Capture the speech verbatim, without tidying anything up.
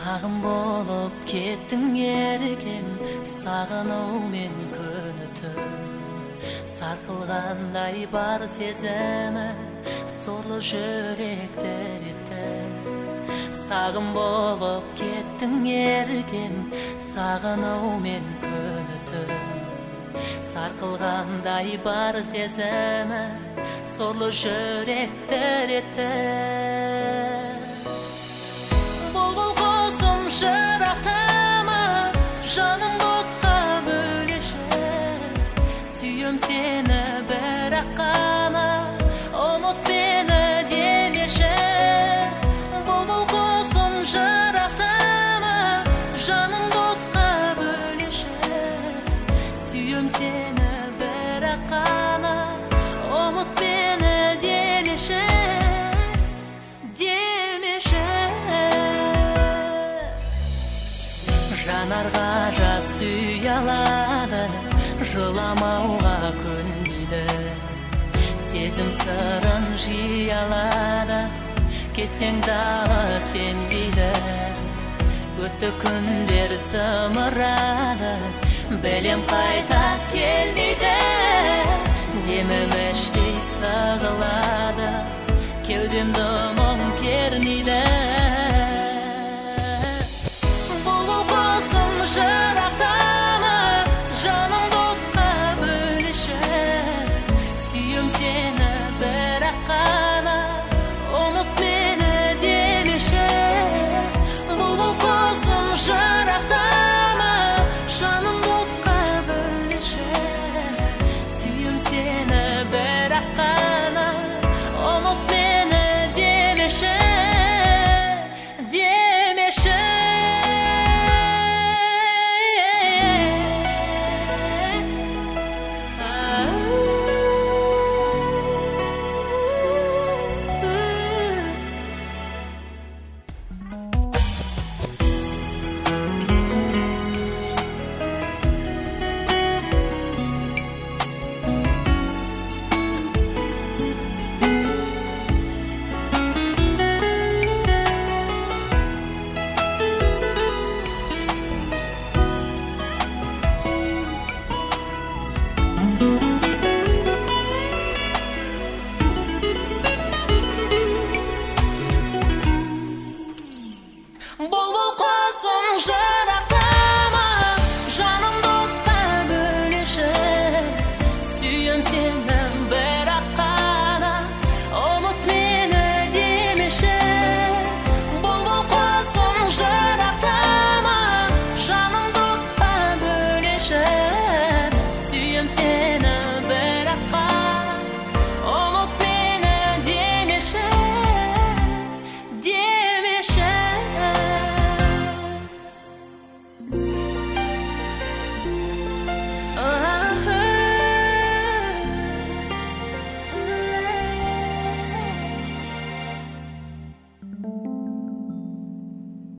Сағым болып кеттің еркем, сағынумен күн өтіп, сарқылғандай бар сезімі, сорлы жүректер етті. Сағым болып кеттің еркем, сағынумен күн өтіп, сарқылғандай бар сезімі, сорлы жүректер етті. Шырақтама, жаным отқа бөлеші, сүйем сені бірақ қана, ұмыт мені демеші. Бұлбұл құсым шырақтама, жаным отқа бөлеші, сүйем сені бірақ қана, ұмыт мені демеші. Жанарға жас ұялады, жыламауға көнбейді. Сезім сырын жиялады, кетсең дағы сенбейді. Өтті күндер зымырады, білем қайта келмейді. Демім іштей сығылады, кеудемді